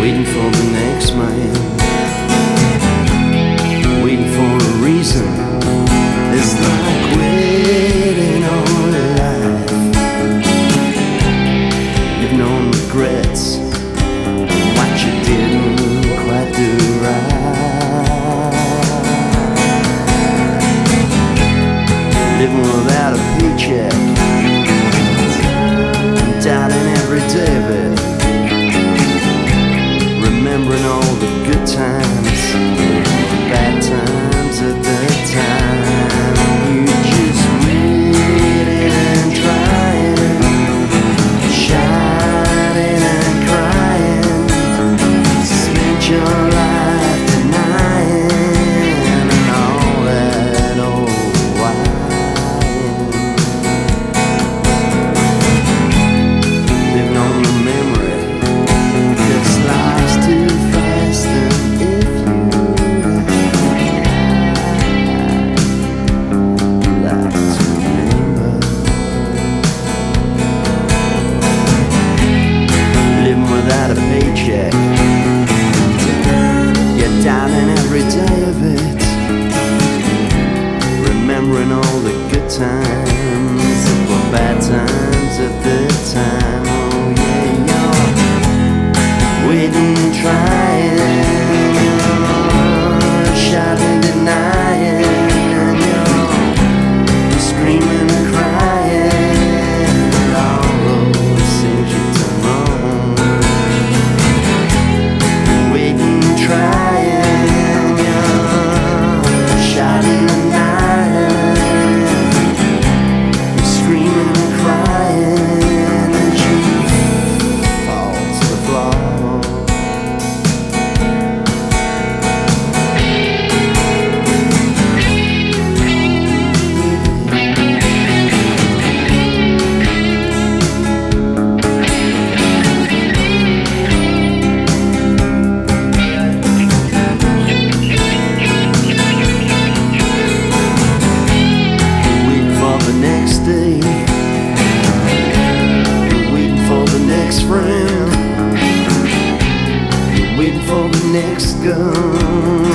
waiting for the next man, waiting for a reason. It's like waiting on life, living on regrets, what you didn't quite do right, living without a paycheck, doubting every day of it, remembering all the good times, bad times at the time. You just waiting and trying, shouting and crying, spent your life denying and all that old whine, living on the memory. This life's too fast, and if you like to remember, living without a paycheck, you're down in every day of it, remembering all the good times that were bad times at the time. Oh yeah, you're waiting, trying, shouting, denying, and you're screaming and crying at all those things you've done wrong. Waiting, trying, you're shouting, denying, you're screaming and crying as you fall to the floor. Waiting for the next day, waiting for the next friend, waiting for the next gun.